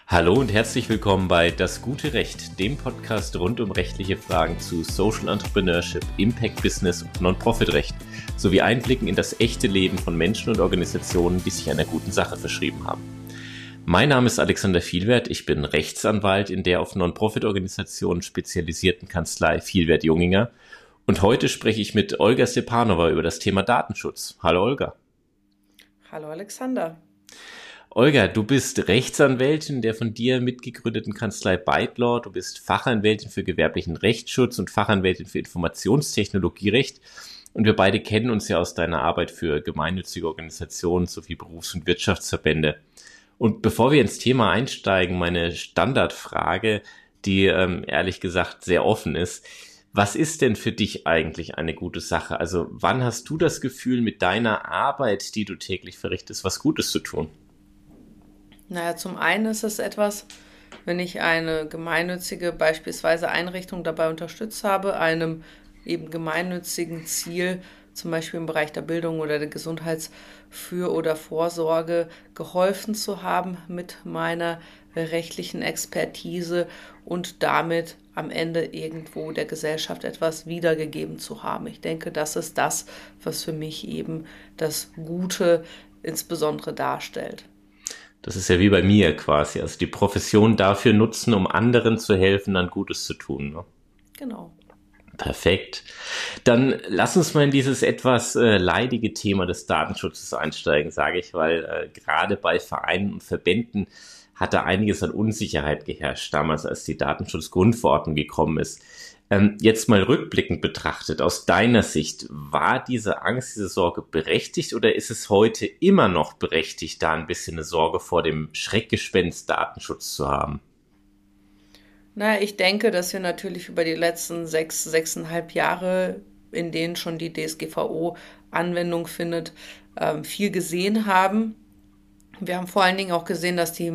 Hallo und herzlich willkommen bei Das gute Recht, dem Podcast rund um rechtliche Fragen zu Social Entrepreneurship, Impact Business und Non-Profit-Recht sowie Einblicken in das echte Leben von Menschen und Organisationen, die sich einer guten Sache verschrieben haben. Mein Name ist Alexander Vielwert, ich bin Rechtsanwalt in der auf Non-Profit-Organisationen spezialisierten Kanzlei Vielwert-Junginger und heute spreche ich mit Olga Stepanova über das Thema Datenschutz. Hallo Olga. Hallo Alexander. Olga, du bist Rechtsanwältin der von dir mitgegründeten Kanzlei Bytelaw. Du bist Fachanwältin für gewerblichen Rechtsschutz und Fachanwältin für Informationstechnologierecht. Und wir beide kennen uns ja aus deiner Arbeit für gemeinnützige Organisationen sowie Berufs- und Wirtschaftsverbände. Und bevor wir ins Thema einsteigen, meine Standardfrage, die ehrlich gesagt sehr offen ist. Was ist denn für dich eigentlich eine gute Sache? Also wann hast du das Gefühl, mit deiner Arbeit, die du täglich verrichtest, was Gutes zu tun? Naja, zum einen ist es etwas, wenn ich eine gemeinnützige beispielsweise Einrichtung dabei unterstützt habe, einem eben gemeinnützigen Ziel, zum Beispiel im Bereich der Bildung oder der Gesundheitsfür- oder Vorsorge, geholfen zu haben mit meiner rechtlichen Expertise und damit am Ende irgendwo der Gesellschaft etwas wiedergegeben zu haben. Ich denke, das ist das, was für mich eben das Gute insbesondere darstellt. Das ist ja wie bei mir quasi. Also die Profession dafür nutzen, um anderen zu helfen, dann Gutes zu tun. Ne? Genau. Perfekt. Dann lass uns mal in dieses etwas leidige Thema des Datenschutzes einsteigen, sage ich, weil gerade bei Vereinen und Verbänden hat da einiges an Unsicherheit geherrscht, damals als die Datenschutzgrundverordnung gekommen ist. Jetzt mal rückblickend betrachtet, aus deiner Sicht, war diese Angst, diese Sorge berechtigt oder ist es heute immer noch berechtigt, da ein bisschen eine Sorge vor dem Schreckgespenst Datenschutz zu haben? Na, ich denke, dass wir natürlich über die letzten 6,5 Jahre, in denen schon die DSGVO Anwendung findet, viel gesehen haben. Wir haben vor allen Dingen auch gesehen, dass die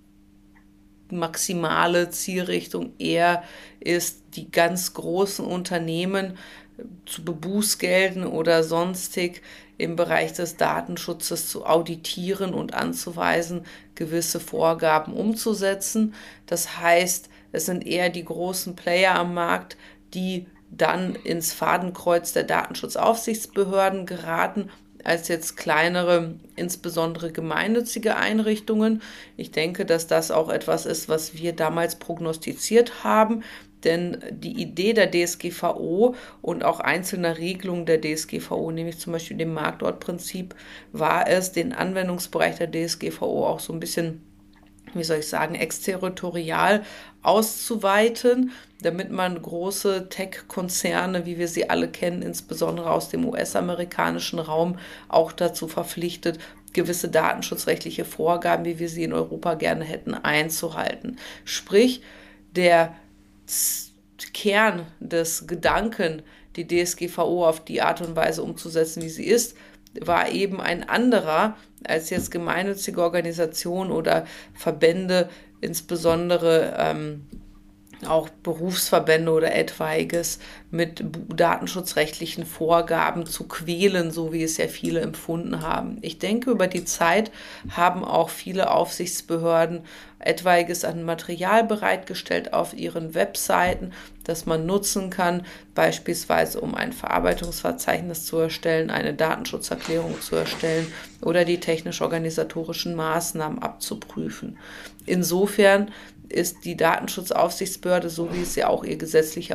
maximale Zielrichtung eher ist, die ganz großen Unternehmen zu Bußgelden oder sonstig im Bereich des Datenschutzes zu auditieren und anzuweisen, gewisse Vorgaben umzusetzen. Das heißt, es sind eher die großen Player am Markt, die dann ins Fadenkreuz der Datenschutzaufsichtsbehörden geraten, als jetzt kleinere, insbesondere gemeinnützige Einrichtungen. Ich denke, dass das auch etwas ist, was wir damals prognostiziert haben, denn die Idee der DSGVO und auch einzelner Regelungen der DSGVO, nämlich zum Beispiel dem Marktortprinzip, war es, den Anwendungsbereich der DSGVO auch so ein bisschen, wie soll ich sagen, exterritorial auszuweiten, damit man große Tech-Konzerne, wie wir sie alle kennen, insbesondere aus dem US-amerikanischen Raum, auch dazu verpflichtet, gewisse datenschutzrechtliche Vorgaben, wie wir sie in Europa gerne hätten, einzuhalten. Sprich, der Kern des Gedanken, die DSGVO auf die Art und Weise umzusetzen, wie sie ist, war eben ein anderer, als jetzt gemeinnützige Organisationen oder Verbände, insbesondere auch Berufsverbände oder etwaiges mit datenschutzrechtlichen Vorgaben zu quälen, so wie es ja viele empfunden haben. Ich denke, über die Zeit haben auch viele Aufsichtsbehörden etwaiges an Material bereitgestellt auf ihren Webseiten, das man nutzen kann, beispielsweise um ein Verarbeitungsverzeichnis zu erstellen, eine Datenschutzerklärung zu erstellen oder die technisch-organisatorischen Maßnahmen abzuprüfen. Insofern ist die Datenschutzaufsichtsbehörde, so wie es ja auch ihr gesetzlicher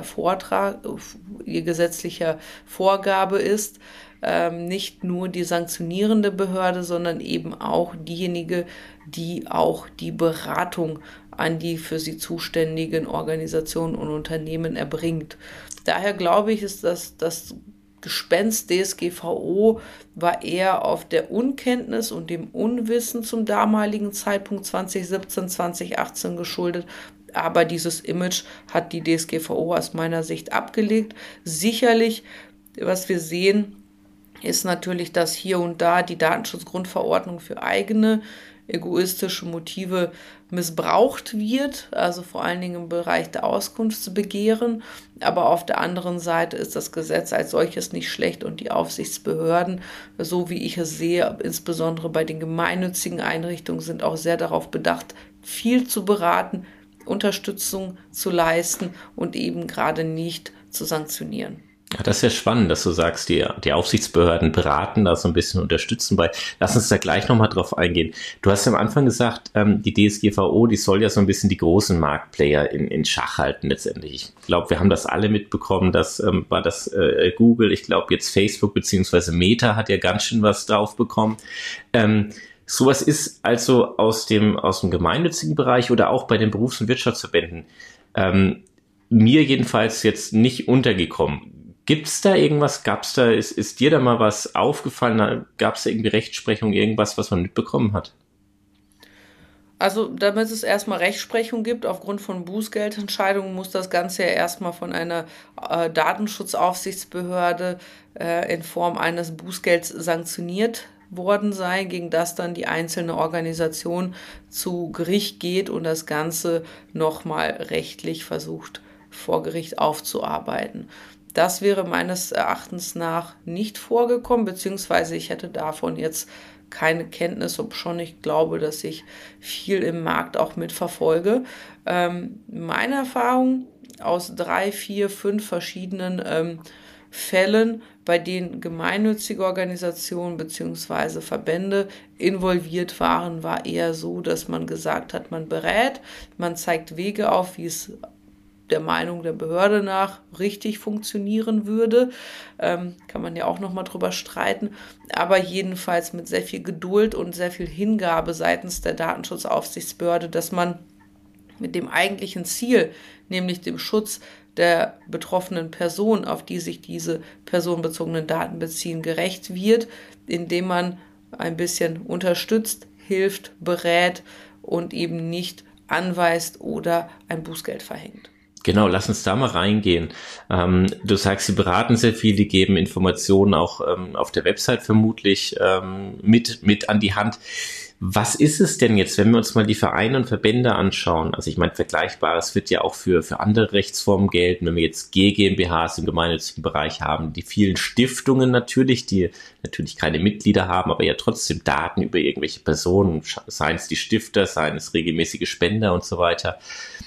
Vorgabe ist, nicht nur die sanktionierende Behörde, sondern eben auch diejenige, die auch die Beratung an die für sie zuständigen Organisationen und Unternehmen erbringt. Daher glaube ich, ist das Gespenst DSGVO war eher auf der Unkenntnis und dem Unwissen zum damaligen Zeitpunkt 2017, 2018 geschuldet. Aber dieses Image hat die DSGVO aus meiner Sicht abgelegt. Sicherlich, was wir sehen, ist natürlich, dass hier und da die Datenschutzgrundverordnung für eigene egoistische Motive missbraucht wird, also vor allen Dingen im Bereich der Auskunftsbegehren. Aber auf der anderen Seite ist das Gesetz als solches nicht schlecht und die Aufsichtsbehörden, so wie ich es sehe, insbesondere bei den gemeinnützigen Einrichtungen, sind auch sehr darauf bedacht, viel zu beraten, Unterstützung zu leisten und eben gerade nicht zu sanktionieren. Ja, das ist ja spannend, dass du sagst, die Aufsichtsbehörden beraten, da so ein bisschen unterstützen bei. Lass uns da gleich nochmal drauf eingehen. Du hast ja am Anfang gesagt, die DSGVO, die soll ja so ein bisschen die großen Marktplayer in Schach halten letztendlich. Ich glaube, wir haben das alle mitbekommen, war das Google, ich glaube jetzt Facebook beziehungsweise Meta hat ja ganz schön was drauf bekommen. Sowas ist also aus dem gemeinnützigen Bereich oder auch bei den Berufs- und Wirtschaftsverbänden mir jedenfalls jetzt nicht untergekommen. Gibt's da irgendwas? Ist dir da mal was aufgefallen? Gab's da irgendwie Rechtsprechung, irgendwas, was man mitbekommen hat? Also damit es erstmal Rechtsprechung gibt, aufgrund von Bußgeldentscheidungen, muss das Ganze ja erstmal von einer Datenschutzaufsichtsbehörde in Form eines Bußgelds sanktioniert worden sein, gegen das dann die einzelne Organisation zu Gericht geht und das Ganze nochmal rechtlich versucht, vor Gericht aufzuarbeiten. Das wäre meines Erachtens nach nicht vorgekommen, beziehungsweise ich hätte davon jetzt keine Kenntnis, obschon ich glaube, dass ich viel im Markt auch mitverfolge. Meine Erfahrung aus 3, 4, 5 verschiedenen Fällen, bei denen gemeinnützige Organisationen bzw. Verbände involviert waren, war eher so, dass man gesagt hat, man berät, man zeigt Wege auf, wie es der Meinung der Behörde nach richtig funktionieren würde. Kann man ja auch nochmal drüber streiten. Aber jedenfalls mit sehr viel Geduld und sehr viel Hingabe seitens der Datenschutzaufsichtsbehörde, dass man mit dem eigentlichen Ziel, nämlich dem Schutz der betroffenen Person, auf die sich diese personenbezogenen Daten beziehen, gerecht wird, indem man ein bisschen unterstützt, hilft, berät und eben nicht anweist oder ein Bußgeld verhängt. Genau, lass uns da mal reingehen. Du sagst, sie beraten sehr viel, die geben Informationen auch auf der Website vermutlich mit an die Hand. Was ist es denn jetzt, wenn wir uns mal die Vereine und Verbände anschauen? Also ich meine, Vergleichbares wird ja auch für andere Rechtsformen gelten, wenn wir jetzt GmbHs im gemeinnützigen Bereich haben, die vielen Stiftungen natürlich, die natürlich keine Mitglieder haben, aber ja trotzdem Daten über irgendwelche Personen, seien es die Stifter, seien es regelmäßige Spender und so weiter.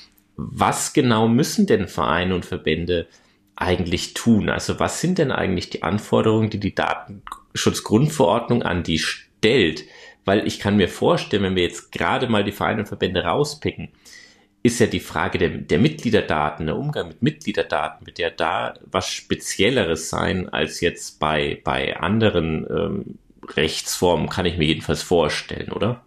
Was genau müssen denn Vereine und Verbände eigentlich tun? Also was sind denn eigentlich die Anforderungen, die Datenschutzgrundverordnung an die stellt? Weil ich kann mir vorstellen, wenn wir jetzt gerade mal die Vereine und Verbände rauspicken, ist ja die Frage der Mitgliederdaten, der Umgang mit Mitgliederdaten, wird ja da was Spezielleres sein als jetzt bei anderen Rechtsformen, kann ich mir jedenfalls vorstellen, oder?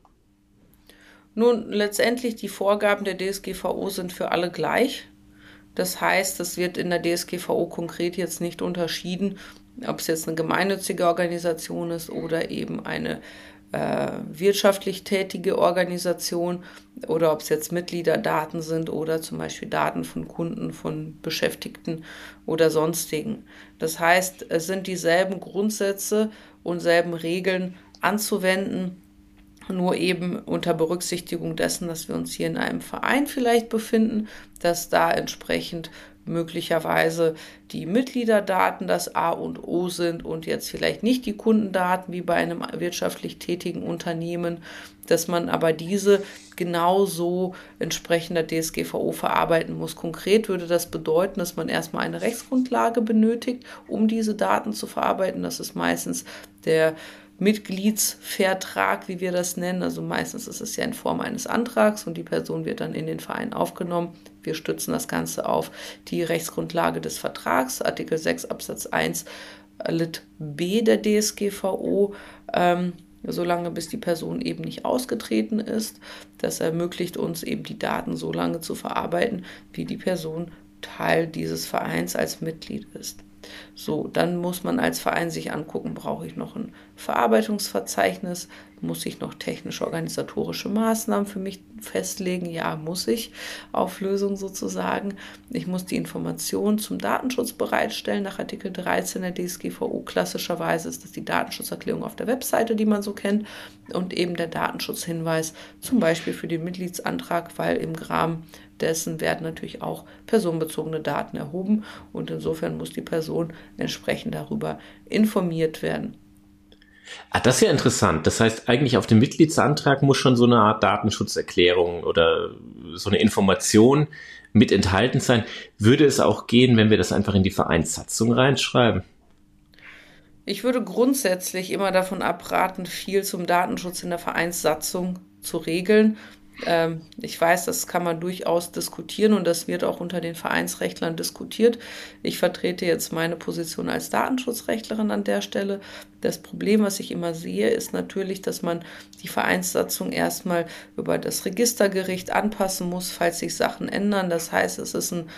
Nun, letztendlich die Vorgaben der DSGVO sind für alle gleich. Das heißt, es wird in der DSGVO konkret jetzt nicht unterschieden, ob es jetzt eine gemeinnützige Organisation ist oder eben eine wirtschaftlich tätige Organisation oder ob es jetzt Mitgliederdaten sind oder zum Beispiel Daten von Kunden, von Beschäftigten oder sonstigen. Das heißt, es sind dieselben Grundsätze und selben Regeln anzuwenden, nur eben unter Berücksichtigung dessen, dass wir uns hier in einem Verein vielleicht befinden, dass da entsprechend möglicherweise die Mitgliederdaten das A und O sind und jetzt vielleicht nicht die Kundendaten wie bei einem wirtschaftlich tätigen Unternehmen, dass man aber diese genauso entsprechend der DSGVO verarbeiten muss. Konkret würde das bedeuten, dass man erstmal eine Rechtsgrundlage benötigt, um diese Daten zu verarbeiten. Das ist meistens der Mitgliedsvertrag, wie wir das nennen. Also meistens ist es ja in Form eines Antrags und die Person wird dann in den Verein aufgenommen. Wir stützen das Ganze auf die Rechtsgrundlage des Vertrags, Artikel 6 Absatz 1 Lit B der DSGVO, solange bis die Person eben nicht ausgetreten ist. Das ermöglicht uns eben die Daten so lange zu verarbeiten, wie die Person Teil dieses Vereins als Mitglied ist. So, dann muss man als Verein sich angucken, brauche ich noch ein Verarbeitungsverzeichnis Muss ich noch technisch-organisatorische Maßnahmen für mich festlegen? Ja, muss ich. Auflösung sozusagen. Ich muss die Informationen zum Datenschutz bereitstellen nach Artikel 13 der DSGVO. Klassischerweise ist das die Datenschutzerklärung auf der Webseite, die man so kennt, und eben der Datenschutzhinweis, zum Beispiel für den Mitgliedsantrag, weil im Rahmen dessen werden natürlich auch personenbezogene Daten erhoben und insofern muss die Person entsprechend darüber informiert werden. Das ist ja interessant. Das heißt, eigentlich auf dem Mitgliedsantrag muss schon so eine Art Datenschutzerklärung oder so eine Information mit enthalten sein. Würde es auch gehen, wenn wir das einfach in die Vereinssatzung reinschreiben? Ich würde grundsätzlich immer davon abraten, viel zum Datenschutz in der Vereinssatzung zu regeln. Ich weiß, das kann man durchaus diskutieren und das wird auch unter den Vereinsrechtlern diskutiert. Ich vertrete jetzt meine Position als Datenschutzrechtlerin an der Stelle. Das Problem, was ich immer sehe, ist natürlich, dass man die Vereinssatzung erstmal über das Registergericht anpassen muss, falls sich Sachen ändern. Das heißt, es ist ein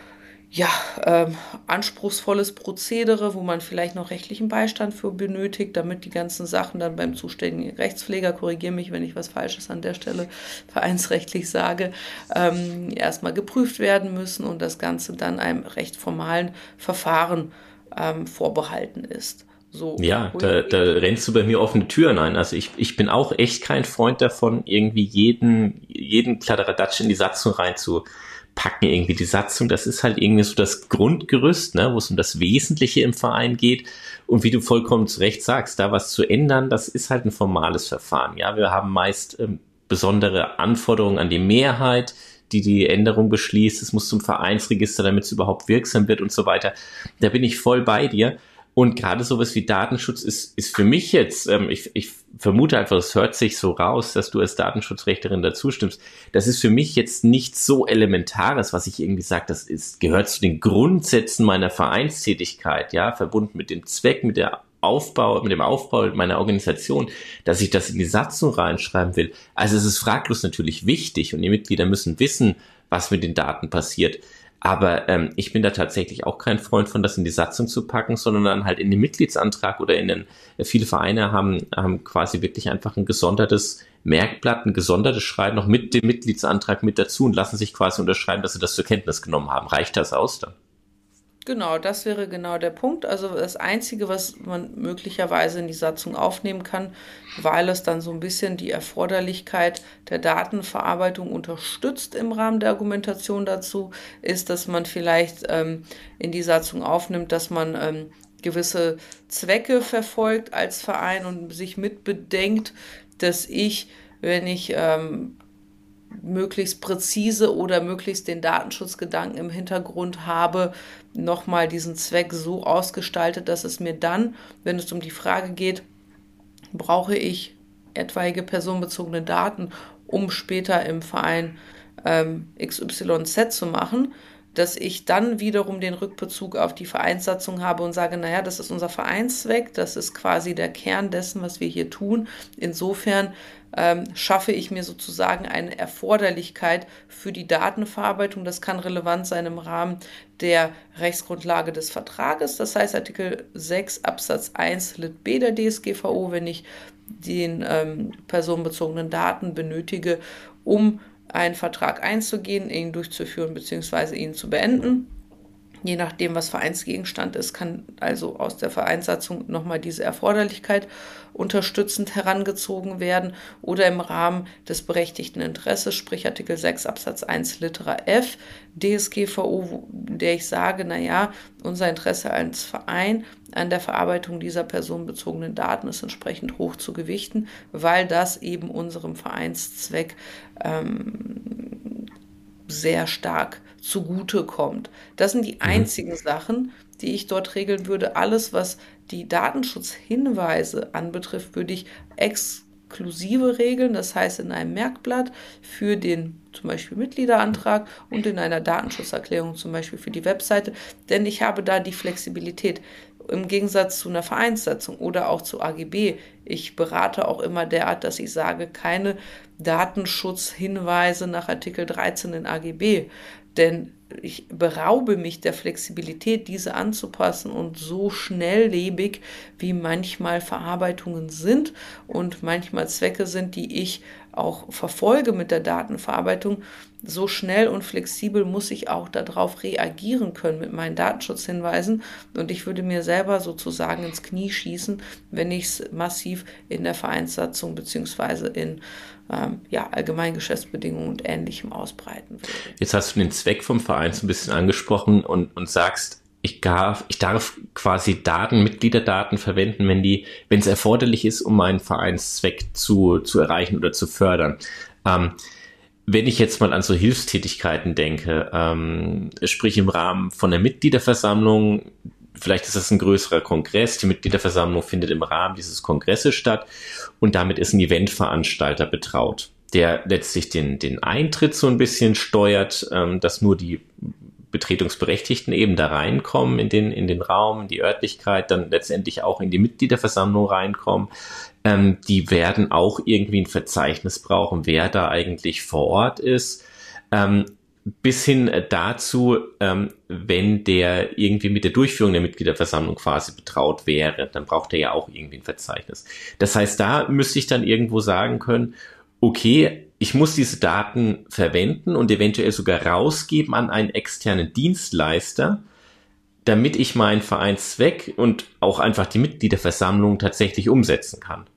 anspruchsvolles Prozedere, wo man vielleicht noch rechtlichen Beistand für benötigt, damit die ganzen Sachen dann beim zuständigen Rechtspfleger, korrigiere mich, wenn ich was Falsches an der Stelle vereinsrechtlich sage, erstmal geprüft werden müssen und das Ganze dann einem recht formalen Verfahren vorbehalten ist. So, Ja, da rennst du bei mir offene Türen ein. Also ich bin auch echt kein Freund davon, irgendwie jeden Kladderadatsch in die Satzung reinzupacken. Irgendwie die Satzung, das ist halt irgendwie so das Grundgerüst, ne, wo es um das Wesentliche im Verein geht. Und wie du vollkommen zu Recht sagst, da was zu ändern, das ist halt ein formales Verfahren. Ja, wir haben meist besondere Anforderungen an die Mehrheit, die Änderung beschließt. Es muss zum Vereinsregister, damit es überhaupt wirksam wird und so weiter. Da bin ich voll bei dir. Und gerade sowas wie Datenschutz ist für mich jetzt, ich vermute einfach, es hört sich so raus, dass du als Datenschutzrechtlerin dazu stimmst. Das ist für mich jetzt nicht so Elementares, was ich irgendwie sage, gehört zu den Grundsätzen meiner Vereinstätigkeit, ja, verbunden mit dem Zweck, mit dem Aufbau meiner Organisation, dass ich das in die Satzung reinschreiben will. Also es ist fraglos natürlich wichtig und die Mitglieder müssen wissen, was mit den Daten passiert. Aber ich bin da tatsächlich auch kein Freund von, das in die Satzung zu packen, sondern dann halt in den Mitgliedsantrag oder viele Vereine haben quasi wirklich einfach ein gesondertes Merkblatt, ein gesondertes Schreiben noch mit dem Mitgliedsantrag mit dazu und lassen sich quasi unterschreiben, dass sie das zur Kenntnis genommen haben. Reicht das aus dann? Genau, das wäre genau der Punkt. Also das Einzige, was man möglicherweise in die Satzung aufnehmen kann, weil es dann so ein bisschen die Erforderlichkeit der Datenverarbeitung unterstützt im Rahmen der Argumentation dazu, ist, dass man vielleicht in die Satzung aufnimmt, dass man gewisse Zwecke verfolgt als Verein und sich mitbedenkt, dass ich, wenn ich möglichst präzise oder möglichst den Datenschutzgedanken im Hintergrund habe, nochmal diesen Zweck so ausgestaltet, dass es mir dann, wenn es um die Frage geht, brauche ich etwaige personenbezogene Daten, um später im Verein XYZ zu machen, dass ich dann wiederum den Rückbezug auf die Vereinssatzung habe und sage, naja, das ist unser Vereinszweck, das ist quasi der Kern dessen, was wir hier tun. Insofern schaffe ich mir sozusagen eine Erforderlichkeit für die Datenverarbeitung. Das kann relevant sein im Rahmen der Rechtsgrundlage des Vertrages, das heißt Artikel 6 Absatz 1 Lit B der DSGVO, wenn ich den personenbezogenen Daten benötige, um einen Vertrag einzugehen, ihn durchzuführen bzw. ihn zu beenden. Je nachdem, was Vereinsgegenstand ist, kann also aus der Vereinssatzung nochmal diese Erforderlichkeit unterstützend herangezogen werden oder im Rahmen des berechtigten Interesses, sprich Artikel 6 Absatz 1 Litera F DSGVO, in der ich sage, naja, unser Interesse als Verein an der Verarbeitung dieser personenbezogenen Daten ist entsprechend hoch zu gewichten, weil das eben unserem Vereinszweck sehr stark zugutekommt. Das sind die einzigen Sachen, die ich dort regeln würde. Alles, was die Datenschutzhinweise anbetrifft, würde ich exklusive regeln, das heißt in einem Merkblatt für den zum Beispiel Mitgliederantrag und in einer Datenschutzerklärung zum Beispiel für die Webseite, denn ich habe da die Flexibilität. Im Gegensatz zu einer Vereinssatzung oder auch zu AGB Ich berate auch immer derart, dass ich sage, keine Datenschutzhinweise nach Artikel 13 in AGB, denn ich beraube mich der Flexibilität, diese anzupassen, und so schnelllebig, wie manchmal Verarbeitungen sind und manchmal Zwecke sind, die ich auch verfolge mit der Datenverarbeitung, so schnell und flexibel muss ich auch darauf reagieren können mit meinen Datenschutzhinweisen, und ich würde mir selber sozusagen ins Knie schießen, wenn ich es massiv in der Vereinssatzung bzw. in Allgemeingeschäftsbedingungen und Ähnlichem ausbreiten würde. Jetzt hast du den Zweck vom Verein so ein bisschen angesprochen und sagst, ich darf quasi Mitgliederdaten verwenden, wenn es erforderlich ist, um meinen Vereinszweck zu erreichen oder zu fördern. Wenn ich jetzt mal an so Hilfstätigkeiten denke, sprich im Rahmen von der Mitgliederversammlung, vielleicht ist das ein größerer Kongress, die Mitgliederversammlung findet im Rahmen dieses Kongresses statt und damit ist ein Eventveranstalter betraut, der letztlich den Eintritt so ein bisschen steuert, dass nur die Betretungsberechtigten eben da reinkommen in den Raum, in die Örtlichkeit, dann letztendlich auch in die Mitgliederversammlung reinkommen. Die werden auch irgendwie ein Verzeichnis brauchen, wer da eigentlich vor Ort ist. Bis hin dazu, wenn der irgendwie mit der Durchführung der Mitgliederversammlung quasi betraut wäre, dann braucht er ja auch irgendwie ein Verzeichnis. Das heißt, da müsste ich dann irgendwo sagen können, okay, ich muss diese Daten verwenden und eventuell sogar rausgeben an einen externen Dienstleister, damit ich meinen Vereinszweck und auch einfach die Mitgliederversammlung tatsächlich umsetzen kann.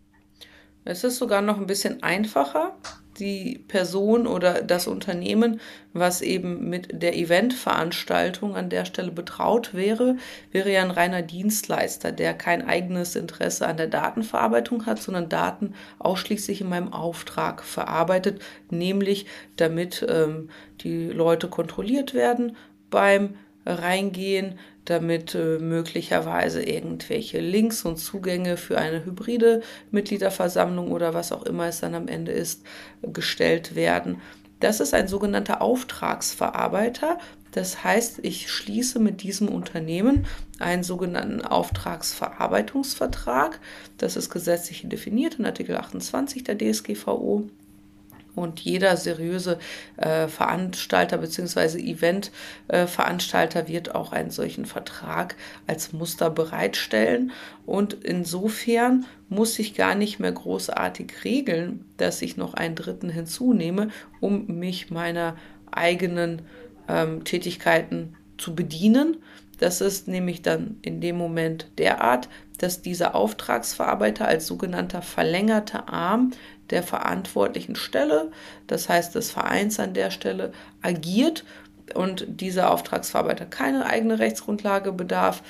Es ist sogar noch ein bisschen einfacher. Die Person oder das Unternehmen, was eben mit der Eventveranstaltung an der Stelle betraut wäre ja ein reiner Dienstleister, der kein eigenes Interesse an der Datenverarbeitung hat, sondern Daten ausschließlich in meinem Auftrag verarbeitet, nämlich damit die Leute kontrolliert werden beim Reingehen, damit möglicherweise irgendwelche Links und Zugänge für eine hybride Mitgliederversammlung oder was auch immer es dann am Ende ist, gestellt werden. Das ist ein sogenannter Auftragsverarbeiter. Das heißt, ich schließe mit diesem Unternehmen einen sogenannten Auftragsverarbeitungsvertrag. Das ist gesetzlich definiert in Artikel 28 der DSGVO. Und jeder seriöse Veranstalter bzw. Eventveranstalter wird auch einen solchen Vertrag als Muster bereitstellen. Und insofern muss ich gar nicht mehr großartig regeln, dass ich noch einen Dritten hinzunehme, um mich meiner eigenen Tätigkeiten zu bedienen. Das ist nämlich dann in dem Moment derart, dass dieser Auftragsverarbeiter als sogenannter verlängerter Arm der verantwortlichen Stelle, das heißt des Vereins an der Stelle, agiert und dieser Auftragsverarbeiter keine eigene Rechtsgrundlage bedarf.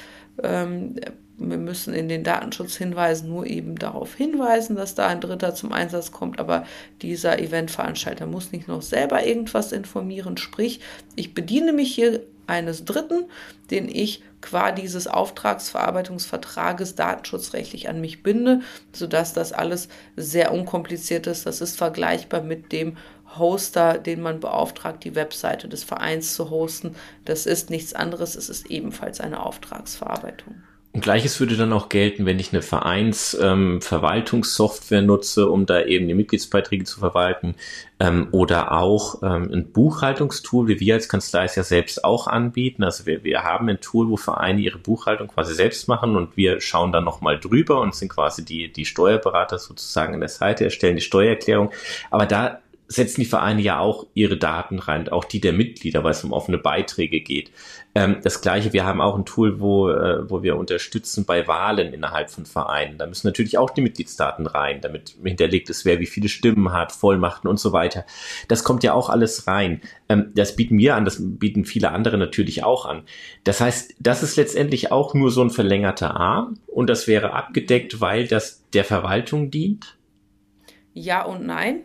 Wir müssen in den Datenschutzhinweisen nur eben darauf hinweisen, dass da ein Dritter zum Einsatz kommt, aber dieser Eventveranstalter muss nicht noch selber irgendwas informieren, sprich, ich bediene mich hier eines Dritten, den ich qua dieses Auftragsverarbeitungsvertrages datenschutzrechtlich an mich binde, sodass das alles sehr unkompliziert ist. Das ist vergleichbar mit dem Hoster, den man beauftragt, die Webseite des Vereins zu hosten. Das ist nichts anderes, es ist ebenfalls eine Auftragsverarbeitung. Und Gleiches würde dann auch gelten, wenn ich eine Vereinsverwaltungssoftware nutze, um da eben die Mitgliedsbeiträge zu verwalten, oder auch ein Buchhaltungstool, wie wir als Kanzlei es ja selbst auch anbieten. Also wir haben ein Tool, wo Vereine ihre Buchhaltung quasi selbst machen und wir schauen dann nochmal drüber und sind quasi die Steuerberater sozusagen an der Seite, erstellen die Steuererklärung. Aber da setzen die Vereine ja auch ihre Daten rein, auch die der Mitglieder, weil es um offene Beiträge geht. Das Gleiche, wir haben auch ein Tool, wo wir unterstützen bei Wahlen innerhalb von Vereinen. Da müssen natürlich auch die Mitgliedsdaten rein, damit hinterlegt ist, wer wie viele Stimmen hat, Vollmachten und so weiter. Das kommt ja auch alles rein. Das bieten wir an, das bieten viele andere natürlich auch an. Das heißt, das ist letztendlich auch nur so ein verlängerter Arm und das wäre abgedeckt, weil das der Verwaltung dient? Ja und nein.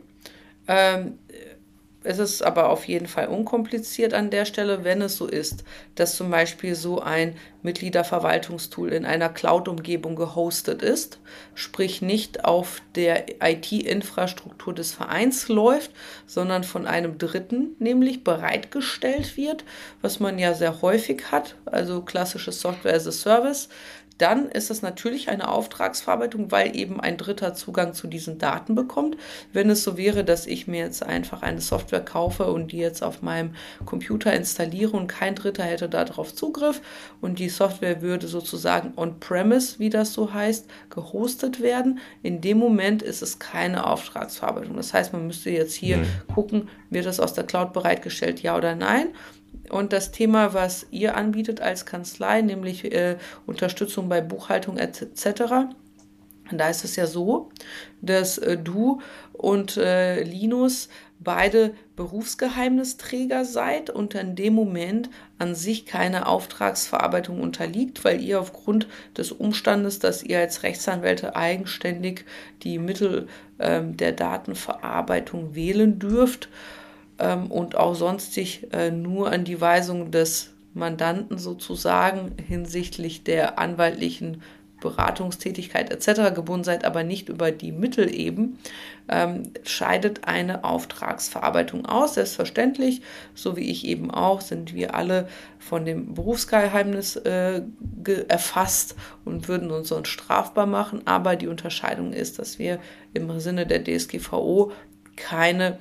Es ist aber auf jeden Fall unkompliziert an der Stelle, wenn es so ist, dass zum Beispiel so ein Mitgliederverwaltungstool in einer Cloud-Umgebung gehostet ist, sprich nicht auf der IT-Infrastruktur des Vereins läuft, sondern von einem Dritten nämlich bereitgestellt wird, was man ja sehr häufig hat, also klassisches Software as a Service. dann ist es natürlich eine Auftragsverarbeitung, weil eben ein Dritter Zugang zu diesen Daten bekommt. Wenn es so wäre, dass ich mir jetzt einfach eine Software kaufe und die jetzt auf meinem Computer installiere und kein Dritter hätte darauf Zugriff und die Software würde sozusagen on-premise, wie das so heißt, gehostet werden, in dem Moment ist es keine Auftragsverarbeitung. Das heißt, man müsste jetzt hier gucken, wird das aus der Cloud bereitgestellt, ja oder nein? Und das Thema, was ihr anbietet als Kanzlei, nämlich Unterstützung bei Buchhaltung etc., da ist es ja so, dass du und Linus beide Berufsgeheimnisträger seid und in dem Moment an sich keine Auftragsverarbeitung unterliegt, weil ihr aufgrund des Umstandes, dass ihr als Rechtsanwälte eigenständig die Mittel der Datenverarbeitung wählen dürft, und auch sonstig nur an die Weisung des Mandanten sozusagen hinsichtlich der anwaltlichen Beratungstätigkeit etc. gebunden seid, aber nicht über die Mittel eben, scheidet eine Auftragsverarbeitung aus. Selbstverständlich, so wie ich eben auch, sind wir alle von dem Berufsgeheimnis erfasst und würden uns sonst strafbar machen. Aber die Unterscheidung ist, dass wir im Sinne der DSGVO keine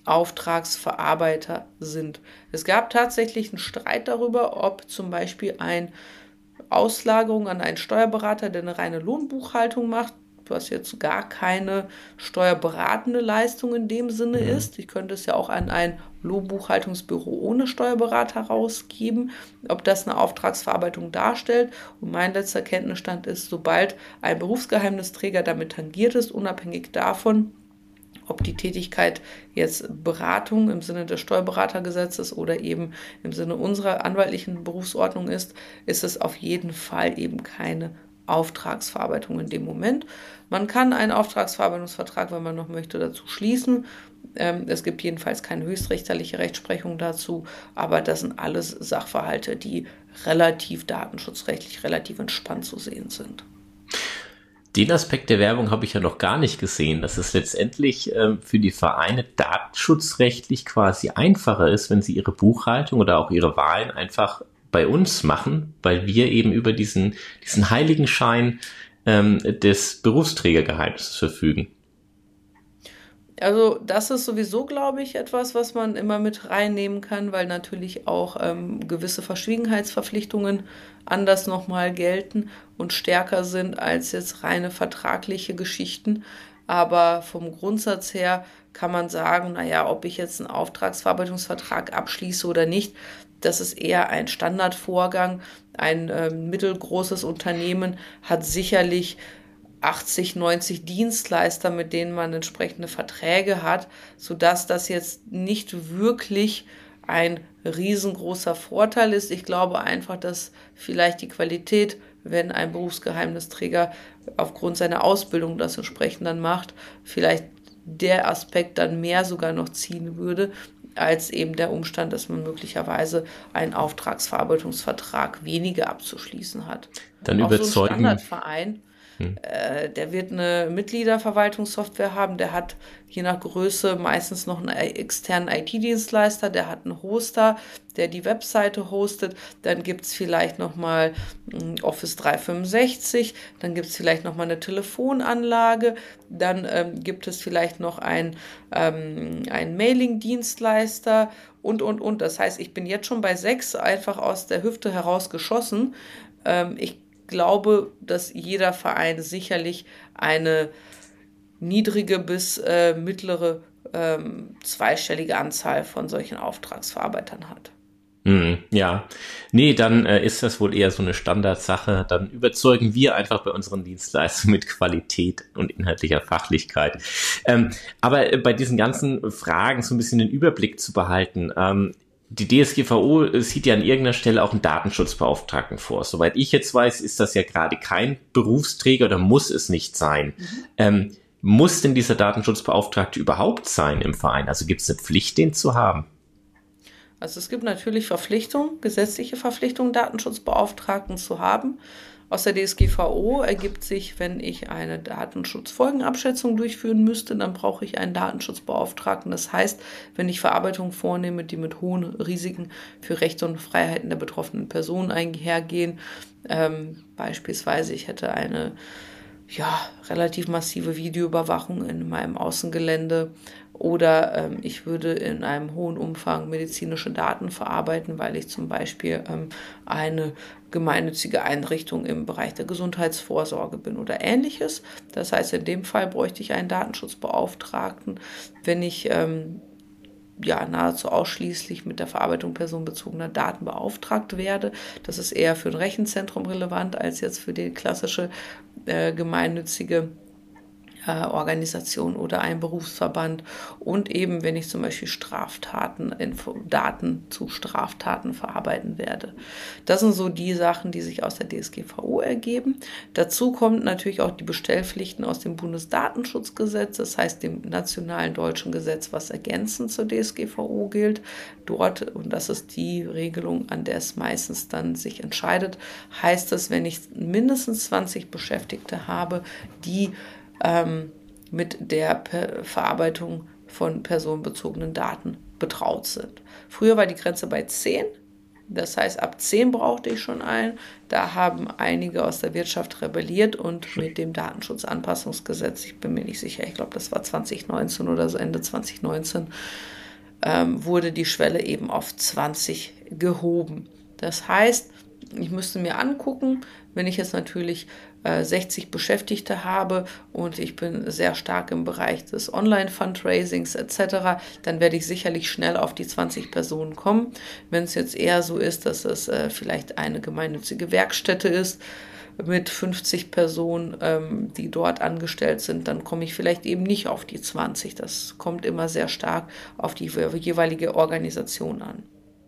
Auftragsverarbeiter sind. Es gab tatsächlich einen Streit darüber, ob zum Beispiel eine Auslagerung an einen Steuerberater, der eine reine Lohnbuchhaltung macht, was jetzt gar keine steuerberatende Leistung in dem Sinne ist. Ich könnte es ja auch an ein Lohnbuchhaltungsbüro ohne Steuerberater rausgeben, ob das eine Auftragsverarbeitung darstellt. Und mein letzter Kenntnisstand ist, sobald ein Berufsgeheimnisträger damit tangiert ist, unabhängig davon, ob die Tätigkeit jetzt Beratung im Sinne des Steuerberatergesetzes oder eben im Sinne unserer anwaltlichen Berufsordnung ist, ist es auf jeden Fall eben keine Auftragsverarbeitung in dem Moment. Man kann einen Auftragsverarbeitungsvertrag, wenn man noch möchte, dazu schließen. Es gibt jedenfalls keine höchstrichterliche Rechtsprechung dazu, aber das sind alles Sachverhalte, die relativ datenschutzrechtlich relativ entspannt zu sehen sind. Den Aspekt der Werbung habe ich ja noch gar nicht gesehen, dass es letztendlich für die Vereine datenschutzrechtlich quasi einfacher ist, wenn sie ihre Buchhaltung oder auch ihre Wahlen einfach bei uns machen, weil wir eben über diesen Heiligenschein des Berufsträgergeheimnisses verfügen. Also das ist sowieso, glaube ich, etwas, was man immer mit reinnehmen kann, weil natürlich auch gewisse Verschwiegenheitsverpflichtungen anders nochmal gelten und stärker sind als jetzt reine vertragliche Geschichten. Aber vom Grundsatz her kann man sagen, naja, ob ich jetzt einen Auftragsverarbeitungsvertrag abschließe oder nicht, das ist eher ein Standardvorgang. Ein mittelgroßes Unternehmen hat sicherlich 80, 90 Dienstleister, mit denen man entsprechende Verträge hat, sodass das jetzt nicht wirklich ein riesengroßer Vorteil ist. Ich glaube einfach, dass vielleicht die Qualität, wenn ein Berufsgeheimnisträger aufgrund seiner Ausbildung das entsprechend dann macht, vielleicht der Aspekt dann mehr sogar noch ziehen würde, als eben der Umstand, dass man möglicherweise einen Auftragsverarbeitungsvertrag weniger abzuschließen hat. Dann auch überzeugen. So ein Standardverein, der wird eine Mitgliederverwaltungssoftware haben, der hat je nach Größe meistens noch einen externen IT-Dienstleister, der hat einen Hoster, der die Webseite hostet, dann gibt es vielleicht nochmal Office 365, dann gibt es vielleicht nochmal eine Telefonanlage, dann gibt es vielleicht noch einen Mailing-Dienstleister und. Das heißt, ich bin jetzt schon bei 6 einfach aus der Hüfte heraus geschossen. Ich glaube, dass jeder Verein sicherlich eine niedrige bis mittlere zweistellige Anzahl von solchen Auftragsverarbeitern hat. Ja, nee, dann ist das wohl eher so eine Standardsache. Dann überzeugen wir einfach bei unseren Dienstleistungen mit Qualität und inhaltlicher Fachlichkeit. Aber bei diesen ganzen Fragen so ein bisschen den Überblick zu behalten, die DSGVO sieht ja an irgendeiner Stelle auch einen Datenschutzbeauftragten vor. Soweit ich jetzt weiß, ist das ja gerade kein Berufsträger oder muss es nicht sein. Muss denn dieser Datenschutzbeauftragte überhaupt sein im Verein? Also gibt es eine Pflicht, den zu haben? Also es gibt natürlich Verpflichtungen, gesetzliche Verpflichtungen, Datenschutzbeauftragten zu haben. Aus der DSGVO ergibt sich, wenn ich eine Datenschutzfolgenabschätzung durchführen müsste, dann brauche ich einen Datenschutzbeauftragten. Das heißt, wenn ich Verarbeitungen vornehme, die mit hohen Risiken für Rechte und Freiheiten der betroffenen Personen einhergehen, beispielsweise ich hätte eine relativ massive Videoüberwachung in meinem Außengelände oder ich würde in einem hohen Umfang medizinische Daten verarbeiten, weil ich zum Beispiel eine gemeinnützige Einrichtung im Bereich der Gesundheitsvorsorge bin oder ähnliches. Das heißt, in dem Fall bräuchte ich einen Datenschutzbeauftragten. Wenn ich nahezu ausschließlich mit der Verarbeitung personenbezogener Daten beauftragt werde. Das ist eher für ein Rechenzentrum relevant als jetzt für die klassische gemeinnützige Organisation oder ein Berufsverband und eben, wenn ich zum Beispiel Daten zu Straftaten verarbeiten werde. Das sind so die Sachen, die sich aus der DSGVO ergeben. Dazu kommt natürlich auch die Bestellpflichten aus dem Bundesdatenschutzgesetz, das heißt dem nationalen deutschen Gesetz, was ergänzend zur DSGVO gilt. Dort, und das ist die Regelung, an der es meistens dann sich entscheidet, heißt es, wenn ich mindestens 20 Beschäftigte habe, die mit der Verarbeitung von personenbezogenen Daten betraut sind. Früher war die Grenze bei 10, das heißt ab 10 brauchte ich schon einen. Da haben einige aus der Wirtschaft rebelliert und mit dem Datenschutzanpassungsgesetz, ich bin mir nicht sicher, ich glaube das war 2019 oder so Ende 2019, wurde die Schwelle eben auf 20 gehoben. Das heißt, ich müsste mir angucken, wenn ich jetzt natürlich 60 Beschäftigte habe und ich bin sehr stark im Bereich des Online-Fundraisings etc., dann werde ich sicherlich schnell auf die 20 Personen kommen. Wenn es jetzt eher so ist, dass es vielleicht eine gemeinnützige Werkstätte ist mit 50 Personen, die dort angestellt sind, dann komme ich vielleicht eben nicht auf die 20. Das kommt immer sehr stark auf die jeweilige Organisation an.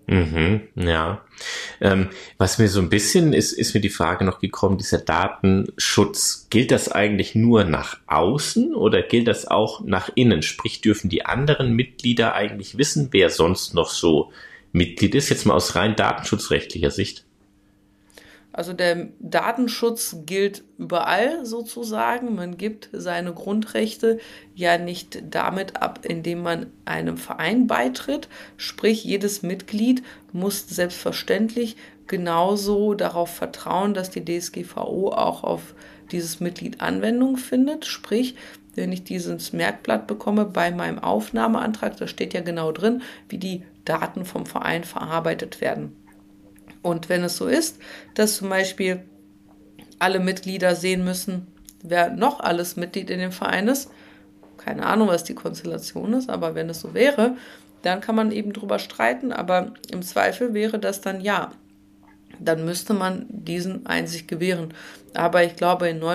Ja. Was mir so ein bisschen ist mir die Frage noch gekommen, dieser Datenschutz, gilt das eigentlich nur nach außen oder gilt das auch nach innen? Sprich, dürfen die anderen Mitglieder eigentlich wissen, wer sonst noch so Mitglied ist, jetzt mal aus rein datenschutzrechtlicher Sicht? Also der Datenschutz gilt überall sozusagen. Man gibt seine Grundrechte ja nicht damit ab, indem man einem Verein beitritt. Sprich, jedes Mitglied muss selbstverständlich genauso darauf vertrauen, dass die DSGVO auch auf dieses Mitglied Anwendung findet. Sprich, wenn ich dieses Merkblatt bekomme bei meinem Aufnahmeantrag, da steht ja genau drin, wie die Daten vom Verein verarbeitet werden. Und wenn es so ist, dass zum Beispiel alle Mitglieder sehen müssen, wer noch alles Mitglied in dem Verein ist, keine Ahnung, was die Konstellation ist, aber wenn es so wäre, dann kann man eben drüber streiten, aber im Zweifel wäre das dann ja. Dann müsste man diesen Einsicht gewähren. Aber ich glaube, in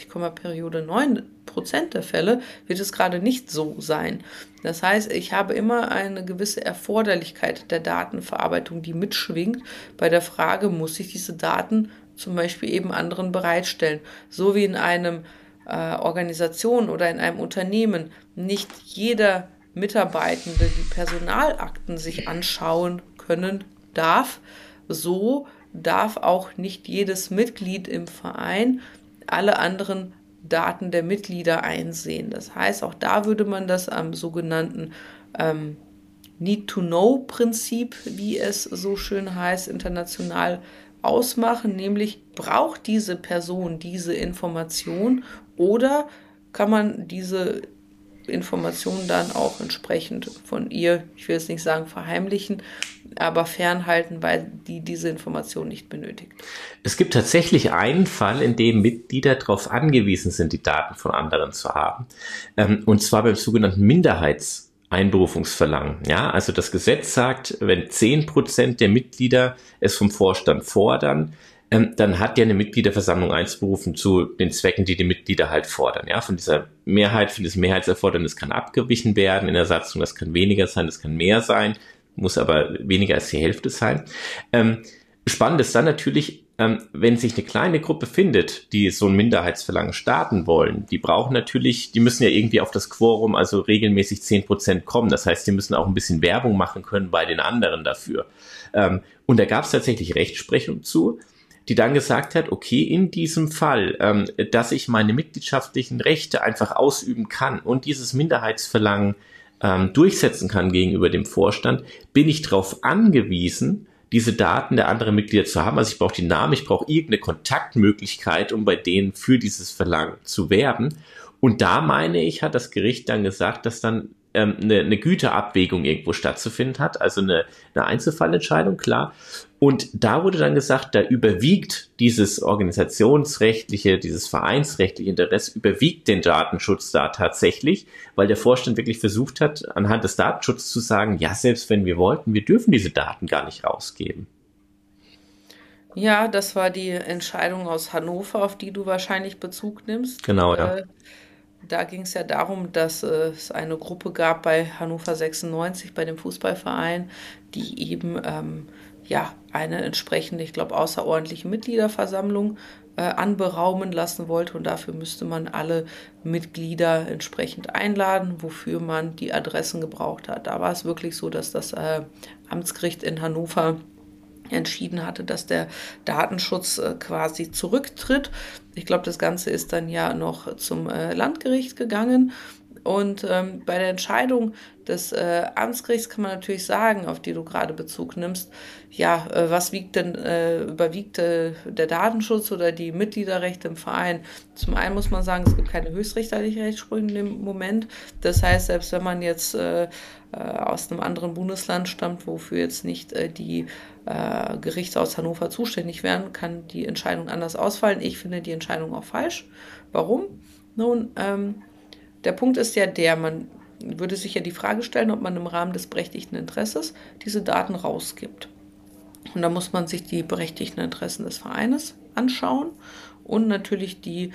99,9% der Fälle wird es gerade nicht so sein. Das heißt, ich habe immer eine gewisse Erforderlichkeit der Datenverarbeitung, die mitschwingt bei der Frage, muss ich diese Daten zum Beispiel eben anderen bereitstellen. So wie in einem Organisation oder in einem Unternehmen nicht jeder Mitarbeitende die Personalakten sich anschauen können darf, so darf auch nicht jedes Mitglied im Verein alle anderen Daten der Mitglieder einsehen. Das heißt, auch da würde man das am sogenannten Need-to-Know-Prinzip, wie es so schön heißt, international ausmachen, nämlich braucht diese Person diese Information oder kann man diese Informationen dann auch entsprechend von ihr, ich will jetzt nicht sagen verheimlichen, aber fernhalten, weil die diese Information nicht benötigt. Es gibt tatsächlich einen Fall, in dem Mitglieder darauf angewiesen sind, die Daten von anderen zu haben. Und zwar beim sogenannten Minderheitseinberufungsverlangen. Ja, also das Gesetz sagt, wenn 10% der Mitglieder es vom Vorstand fordern, dann hat ja eine Mitgliederversammlung einzuberufen zu den Zwecken, die die Mitglieder halt fordern. Ja, von dieser Mehrheit, von diesem Mehrheitserfordernis kann abgewichen werden in der Satzung, das kann weniger sein, das kann mehr sein, muss aber weniger als die Hälfte sein. Spannend ist dann natürlich, wenn sich eine kleine Gruppe findet, die so ein Minderheitsverlangen starten wollen, die müssen ja irgendwie auf das Quorum, also regelmäßig 10% kommen. Das heißt, die müssen auch ein bisschen Werbung machen können bei den anderen dafür. Und da gab es tatsächlich Rechtsprechung zu. die dann gesagt hat, okay, in diesem Fall, dass ich meine mitgliedschaftlichen Rechte einfach ausüben kann und dieses Minderheitsverlangen durchsetzen kann gegenüber dem Vorstand, bin ich darauf angewiesen, diese Daten der anderen Mitglieder zu haben. Also ich brauche die Namen, ich brauche irgendeine Kontaktmöglichkeit, um bei denen für dieses Verlangen zu werben. Und da meine ich, hat das Gericht dann gesagt, dass dann eine Güterabwägung irgendwo stattzufinden hat, also eine Einzelfallentscheidung, klar. Und da wurde dann gesagt, da überwiegt dieses organisationsrechtliche, dieses vereinsrechtliche Interesse, überwiegt den Datenschutz da tatsächlich, weil der Vorstand wirklich versucht hat, anhand des Datenschutzes zu sagen, ja, selbst wenn wir wollten, wir dürfen diese Daten gar nicht rausgeben. Ja, das war die Entscheidung aus Hannover, auf die du wahrscheinlich Bezug nimmst. Genau, ja. Da ging es ja darum, dass es eine Gruppe gab bei Hannover 96, bei dem Fußballverein, die eben ja eine entsprechende, ich glaube, außerordentliche Mitgliederversammlung anberaumen lassen wollte. Und dafür müsste man alle Mitglieder entsprechend einladen, wofür man die Adressen gebraucht hat. Da war es wirklich so, dass das Amtsgericht in Hannover entschieden hatte, dass der Datenschutz quasi zurücktritt. Ich glaube, das Ganze ist dann ja noch zum Landgericht gegangen. Und bei der Entscheidung des Amtsgerichts kann man natürlich sagen, auf die du gerade Bezug nimmst, ja, was überwiegt der Datenschutz oder die Mitgliederrechte im Verein? Zum einen muss man sagen, es gibt keine höchstrichterliche Rechtsprechung im Moment. Das heißt, selbst wenn man jetzt aus einem anderen Bundesland stammt, wofür jetzt nicht die Gerichte aus Hannover zuständig wären, kann die Entscheidung anders ausfallen. Ich finde die Entscheidung auch falsch. Warum? Nun, der Punkt ist ja man würde sich ja die Frage stellen, ob man im Rahmen des berechtigten Interesses diese Daten rausgibt. Und da muss man sich die berechtigten Interessen des Vereines anschauen und natürlich die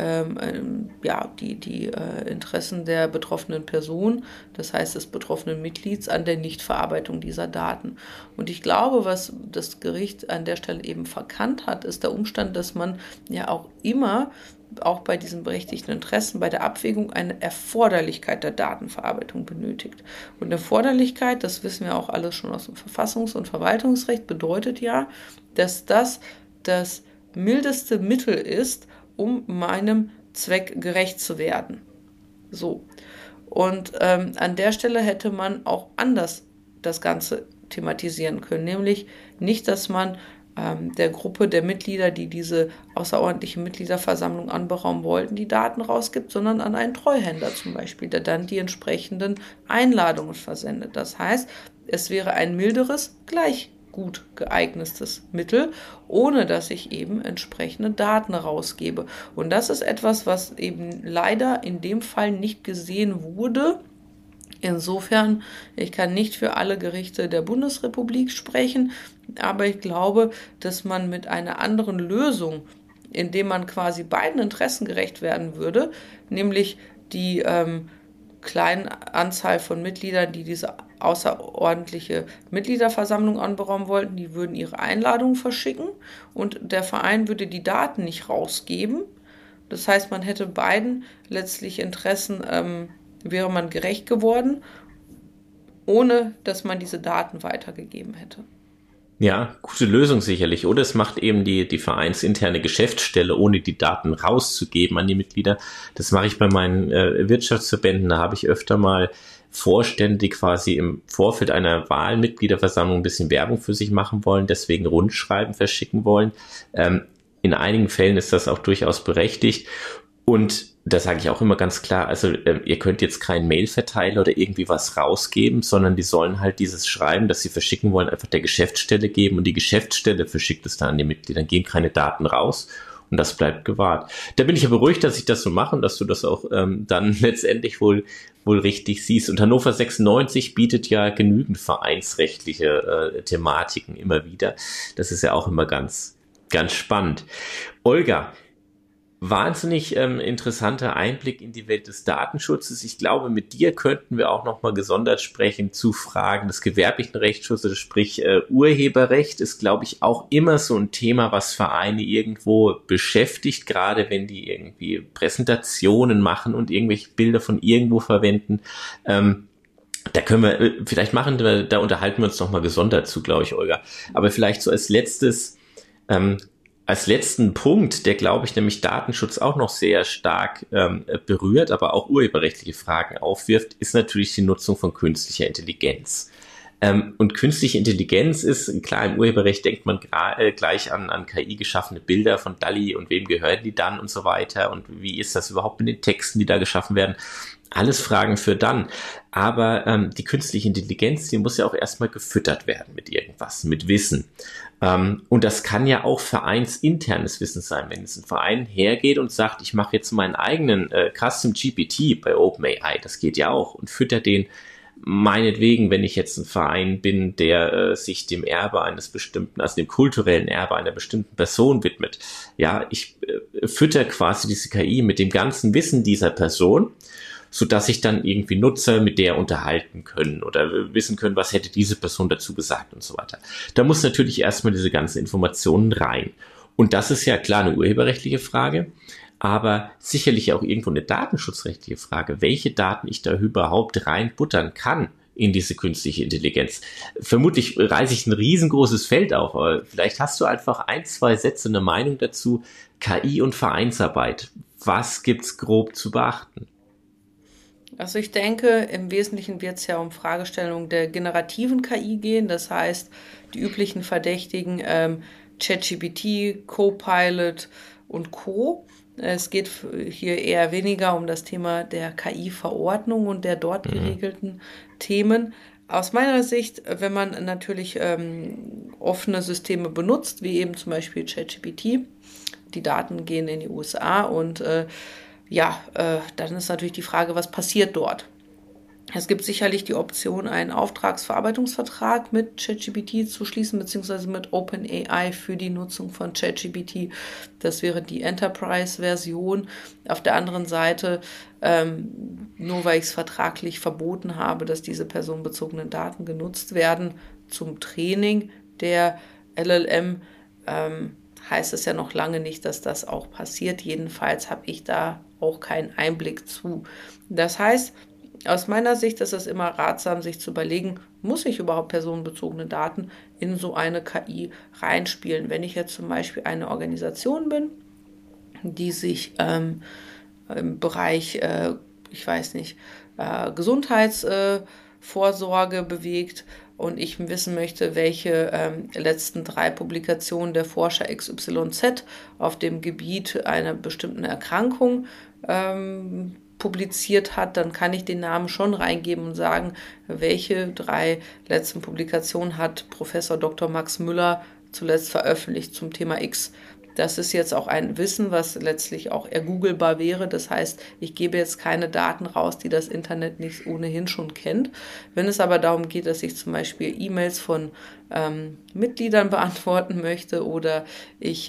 Interessen der betroffenen Person, das heißt des betroffenen Mitglieds, an der Nichtverarbeitung dieser Daten. Und ich glaube, was das Gericht an der Stelle eben verkannt hat, ist der Umstand, dass man ja auch immer, auch bei diesen berechtigten Interessen, bei der Abwägung eine Erforderlichkeit der Datenverarbeitung benötigt. Und Erforderlichkeit, das wissen wir auch alles schon aus dem Verfassungs- und Verwaltungsrecht, bedeutet ja, dass das mildeste Mittel ist, um meinem Zweck gerecht zu werden. So. Und an der Stelle hätte man auch anders das Ganze thematisieren können, nämlich nicht, dass man der Gruppe der Mitglieder, die diese außerordentliche Mitgliederversammlung anberaumen wollten, die Daten rausgibt, sondern an einen Treuhänder zum Beispiel, der dann die entsprechenden Einladungen versendet. Das heißt, es wäre ein milderes, gleich gut geeignetes Mittel, ohne dass ich eben entsprechende Daten rausgebe. Und das ist etwas, was eben leider in dem Fall nicht gesehen wurde. Insofern, ich kann nicht für alle Gerichte der Bundesrepublik sprechen, aber ich glaube, dass man mit einer anderen Lösung, indem man quasi beiden Interessen gerecht werden würde, nämlich die kleinen Anzahl von Mitgliedern, die diese außerordentliche Mitgliederversammlung anberaumen wollten, die würden ihre Einladungen verschicken und der Verein würde die Daten nicht rausgeben. Das heißt, man hätte beiden letztlich Interessen, wäre man gerecht geworden, ohne dass man diese Daten weitergegeben hätte. Ja, gute Lösung sicherlich. Oder es macht eben die vereinsinterne Geschäftsstelle, ohne die Daten rauszugeben an die Mitglieder. Das mache ich bei meinen Wirtschaftsverbänden. Da habe ich öfter mal Vorstände, die quasi im Vorfeld einer Wahlmitgliederversammlung ein bisschen Werbung für sich machen wollen, deswegen Rundschreiben verschicken wollen. In einigen Fällen ist das auch durchaus berechtigt. Und da sage ich auch immer ganz klar, also ihr könnt jetzt keinen Mailverteiler oder irgendwie was rausgeben, sondern die sollen halt dieses Schreiben, das sie verschicken wollen, einfach der Geschäftsstelle geben und die Geschäftsstelle verschickt es dann an die Mitglieder. Dann gehen keine Daten raus und das bleibt gewahrt. Da bin ich ja beruhigt, dass ich das so mache und dass du das auch dann letztendlich wohl richtig siehst. Und Hannover 96 bietet ja genügend vereinsrechtliche Thematiken immer wieder. Das ist ja auch immer ganz, ganz spannend. Olga, wahnsinnig interessanter Einblick in die Welt des Datenschutzes. Ich glaube, mit dir könnten wir auch nochmal gesondert sprechen zu Fragen des gewerblichen Rechtsschutzes, sprich Urheberrecht ist, glaube ich, auch immer so ein Thema, was Vereine irgendwo beschäftigt, gerade wenn die irgendwie Präsentationen machen und irgendwelche Bilder von irgendwo verwenden. Da können wir, da unterhalten wir uns nochmal gesondert zu, glaube ich, Olga. Aber vielleicht so als letztes, Als letzten Punkt, der, glaube ich, nämlich Datenschutz auch noch sehr stark berührt, aber auch urheberrechtliche Fragen aufwirft, ist natürlich die Nutzung von künstlicher Intelligenz. Und künstliche Intelligenz ist, klar, im Urheberrecht denkt man gleich an KI geschaffene Bilder von DALL-E und wem gehören die dann und so weiter und wie ist das überhaupt mit den Texten, die da geschaffen werden. Alles Fragen für dann. Aber die künstliche Intelligenz, die muss ja auch erstmal gefüttert werden mit irgendwas, mit Wissen. Und das kann ja auch vereinsinternes Wissen sein, wenn es ein Verein hergeht und sagt, ich mache jetzt meinen eigenen Custom GPT bei OpenAI, das geht ja auch, und füttert den meinetwegen, wenn ich jetzt ein Verein bin, der sich dem Erbe eines bestimmten, also dem kulturellen Erbe einer bestimmten Person widmet. Ja, ich fütter quasi diese KI mit dem ganzen Wissen dieser Person, sodass sich dann irgendwie Nutzer mit der unterhalten können oder wissen können, was hätte diese Person dazu gesagt und so weiter. Da muss natürlich erstmal diese ganzen Informationen rein. Und das ist ja klar eine urheberrechtliche Frage, aber sicherlich auch irgendwo eine datenschutzrechtliche Frage, welche Daten ich da überhaupt reinbuttern kann in diese künstliche Intelligenz. Vermutlich reiße ich ein riesengroßes Feld auf, aber vielleicht hast du einfach 1, 2 Sätze, eine Meinung dazu. KI und Vereinsarbeit. Was gibt's grob zu beachten? Also ich denke, im Wesentlichen wird es ja um Fragestellungen der generativen KI gehen, das heißt die üblichen Verdächtigen ChatGPT, Copilot und Co. Es geht hier eher weniger um das Thema der KI-Verordnung und der dort geregelten Themen. Aus meiner Sicht, wenn man natürlich offene Systeme benutzt, wie eben zum Beispiel ChatGPT, die Daten gehen in die USA und dann ist natürlich die Frage, was passiert dort? Es gibt sicherlich die Option, einen Auftragsverarbeitungsvertrag mit ChatGPT zu schließen, beziehungsweise mit OpenAI für die Nutzung von ChatGPT. Das wäre die Enterprise-Version. Auf der anderen Seite, nur weil ich es vertraglich verboten habe, dass diese personenbezogenen Daten genutzt werden zum Training der LLM, heißt es ja noch lange nicht, dass das auch passiert. Jedenfalls habe ich da auch keinen Einblick zu. Das heißt, aus meiner Sicht ist es immer ratsam, sich zu überlegen, muss ich überhaupt personenbezogene Daten in so eine KI reinspielen? Wenn ich jetzt zum Beispiel eine Organisation bin, die sich im Bereich, Gesundheitsvorsorge bewegt und ich wissen möchte, welche letzten 3 Publikationen der Forscher XYZ auf dem Gebiet einer bestimmten Erkrankung publiziert hat, dann kann ich den Namen schon reingeben und sagen, welche 3 letzten Publikationen hat Professor Dr. Max Müller zuletzt veröffentlicht zum Thema X. Das ist jetzt auch ein Wissen, was letztlich auch ergoogelbar wäre. Das heißt, ich gebe jetzt keine Daten raus, die das Internet nicht ohnehin schon kennt. Wenn es aber darum geht, dass ich zum Beispiel E-Mails von Mitgliedern beantworten möchte oder ich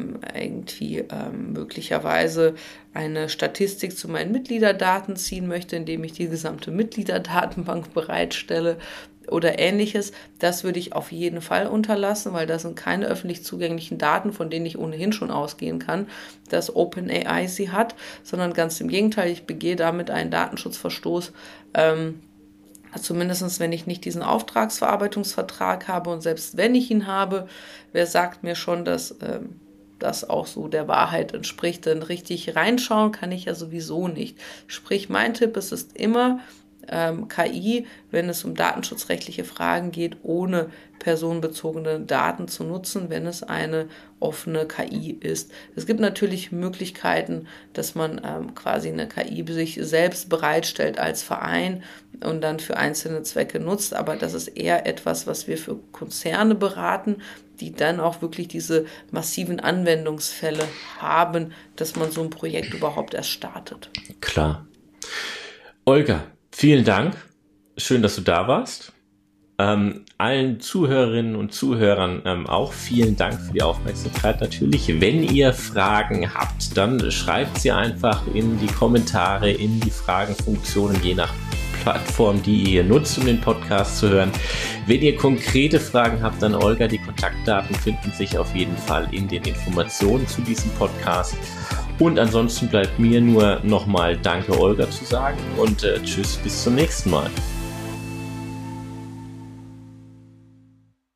möglicherweise eine Statistik zu meinen Mitgliederdaten ziehen möchte, indem ich die gesamte Mitgliederdatenbank bereitstelle oder Ähnliches, das würde ich auf jeden Fall unterlassen, weil das sind keine öffentlich zugänglichen Daten, von denen ich ohnehin schon ausgehen kann, dass OpenAI sie hat, sondern ganz im Gegenteil, ich begehe damit einen Datenschutzverstoß, zumindest wenn ich nicht diesen Auftragsverarbeitungsvertrag habe und selbst wenn ich ihn habe, wer sagt mir schon, dass das auch so der Wahrheit entspricht, denn richtig reinschauen kann ich ja sowieso nicht. Sprich, mein Tipp ist immer, KI, wenn es um datenschutzrechtliche Fragen geht, ohne personenbezogene Daten zu nutzen, wenn es eine offene KI ist. Es gibt natürlich Möglichkeiten, dass man quasi eine KI sich selbst bereitstellt als Verein und dann für einzelne Zwecke nutzt, aber das ist eher etwas, was wir für Konzerne beraten, die dann auch wirklich diese massiven Anwendungsfälle haben, dass man so ein Projekt überhaupt erst startet. Klar. Olga, vielen Dank. Schön, dass du da warst. Allen Zuhörerinnen und Zuhörern auch vielen Dank für die Aufmerksamkeit natürlich. Wenn ihr Fragen habt, dann schreibt sie einfach in die Kommentare, in die Fragenfunktionen, je nach Plattform, die ihr nutzt, um den Podcast zu hören. Wenn ihr konkrete Fragen habt an Olga, die Kontaktdaten finden sich auf jeden Fall in den Informationen zu diesem Podcast. Und ansonsten bleibt mir nur nochmal Danke, Olga, zu sagen und tschüss, bis zum nächsten Mal.